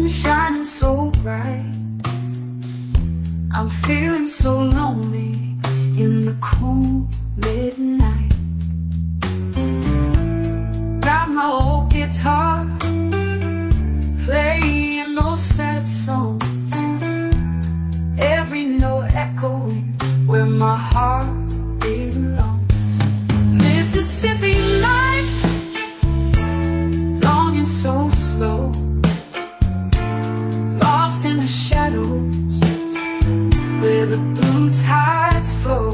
moon shining so bright. I'm feeling so lonely in the cool midnight. Got my old guitar, playing those sad songs, every note echoing where my heart belongs. Mississippi nights, long and so slow, lost in the shadows where the blue tides flow.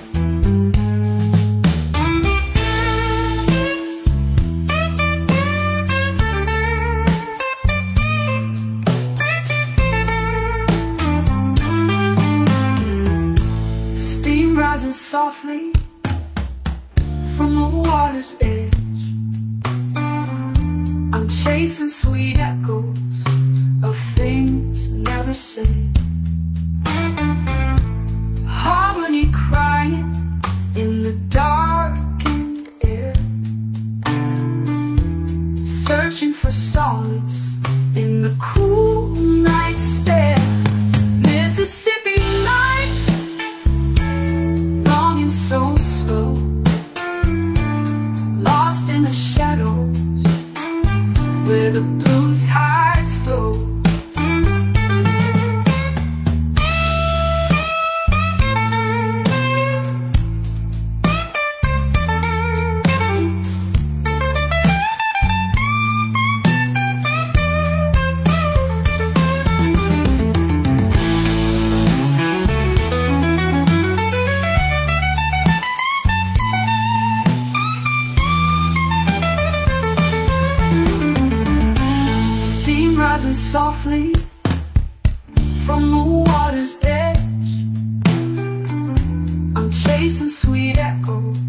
Steam rising softly from the water's edge. I'm chasing sweet echoes of things never said. Harmony crying in the darkened air, searching for solace in the cool night stare. Mississippi nights, long and so slow, lost in the shadows where the blue tides flow. Rising softly from the water's edge, I'm chasing sweet echoes